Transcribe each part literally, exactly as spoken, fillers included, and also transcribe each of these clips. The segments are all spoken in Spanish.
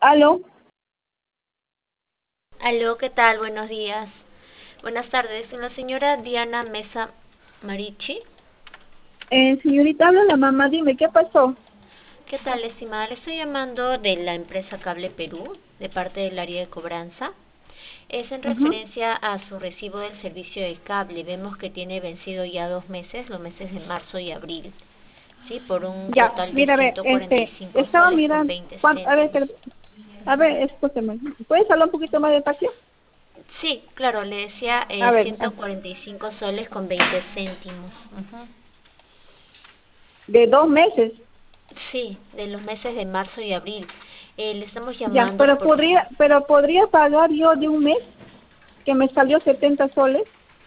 Aló, Aló, ¿qué tal? Buenos días. Buenas tardes. Con la señora Diana Mesa Marichi. eh, señorita, habla la mamá, dime, ¿qué pasó? ¿Qué tal, estimada? Le estoy llamando de la empresa Cable Perú, de parte del área de cobranza. Es en Ajá. referencia a su recibo del servicio de cable. Vemos que tiene vencido ya dos meses, los meses de marzo y abril, ¿sí? Por un Ya, total de mira, a ver, ciento cuarenta y este, cinco estaba soles con mirando, veinte cuán- a ver, céntimos. espera, a ver, escúchame, ¿puedes hablar un poquito más despacio? Sí, claro, le decía A eh, ver, ciento ah, cuarenta y cinco soles con veinte céntimos. Ujú. de dos meses, Sí, de los meses de marzo y abril. Eh, le estamos ya, llamando pero por podría, pero podría pagar yo de un mes, que me salió setenta soles,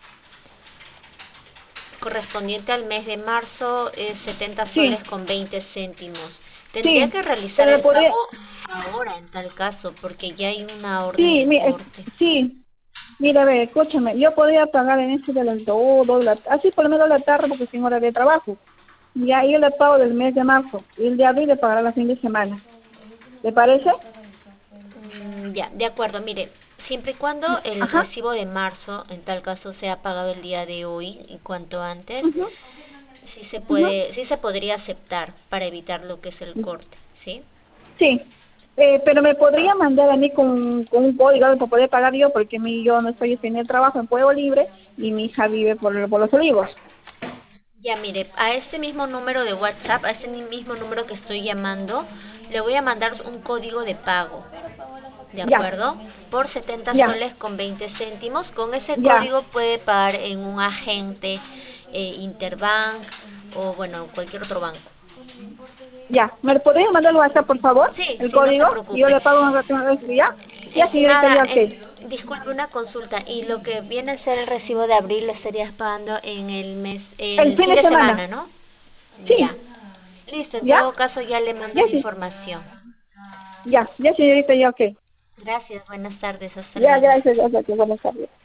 correspondiente al mes de marzo, eh, setenta sí, soles con veinte céntimos. Tendría sí, que realizar pero me el podría, pago ahora en tal caso, porque ya hay una orden sí, de mi- eh, corte. sí, mira, a ver, escúchame, yo podría pagar en este de las dos, dos, de la- así por lo menos la tarde porque sin hora de trabajo. Ya yo le pago del mes de marzo y el de abril le pagará la fin de semana. ¿Le parece? Mm, ya, de acuerdo, mire, siempre y cuando el Ajá. recibo de marzo, en tal caso, sea pagado el día de hoy y cuanto antes, Ujú, sí se ujú. puede, sí se podría aceptar para evitar lo que es el corte, ¿sí? Sí. Eh, pero me podría mandar a mí con, con un código para poder pagar yo, porque mi, yo no estoy en el trabajo en Pueblo Libre y mi hija vive por, por los Olivos. Ya, mire, a este mismo número de WhatsApp, a este mi- mismo número que estoy llamando, le voy a mandar un código de pago, ¿de Ya, acuerdo? Por setenta ya, soles con veinte céntimos. Con ese ya, código puede pagar en un agente, eh, Interbank o, bueno, cualquier otro banco. ya. ¿Me podría mandar el WhatsApp, por favor? Sí, El sí, no se código. Y yo preocupe. le pago un rato, ya. Ya, señorita, Estimada, ya, ok. eh, disculpe una consulta. ¿Y lo que viene a ser el recibo de abril lo estarías pagando en el mes, El el fin fin de de semana. semana, ¿no? Ya. Sí. Listo, en ¿Ya? todo caso ya le mando Ya, la sí. información. Ya, ya, señorita, ya, ok. Gracias, buenas tardes, hasta Ya, luego. gracias, gracias, buenas tardes.